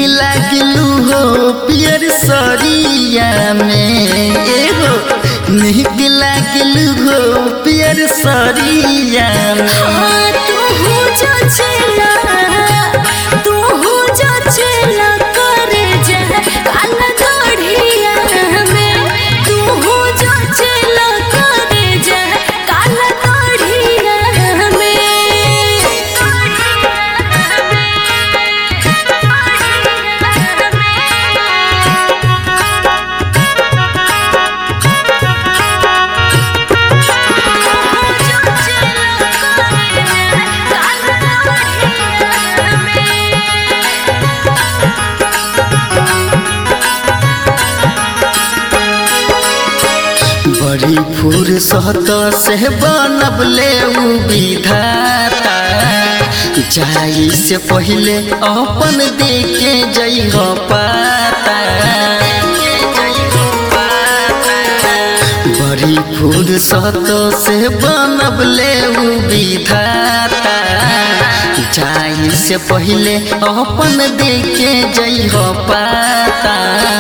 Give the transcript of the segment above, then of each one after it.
लागलू हो पियर सरिया में एगो निक लागलू हो पियर सरिया में। तू जो चला करे जा काला दाढ़िया में। तू जो चला करे जा काला दाढ़िया में। बड़ी फुर्सत से बनबले उ विधाता जाई से पहले अपन देके जइह पाता। बड़ी फुर्सत से बनबले उ विधाता जाई से पहले अपन देके जइह पाता।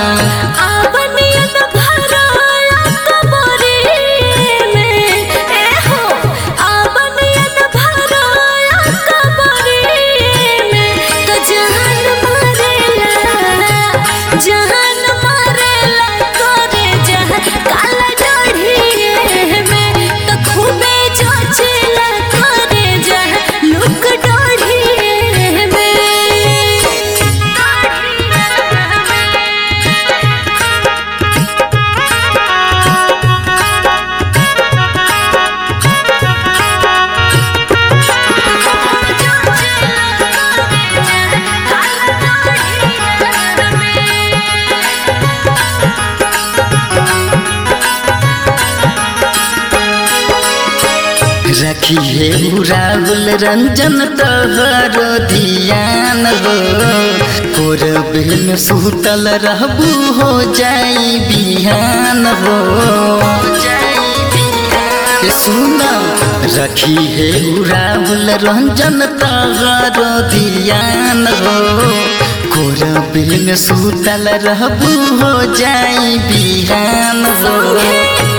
रखिए राहुल रंजन तोहरो ध्यान हो कोरबे में सुतल रहबू हो जाई बिहान हो। सुना रखिए राहुल रंजन तोहरो ध्यान हो कोरबे में सुतल रहबू हो जाई बिहान हो।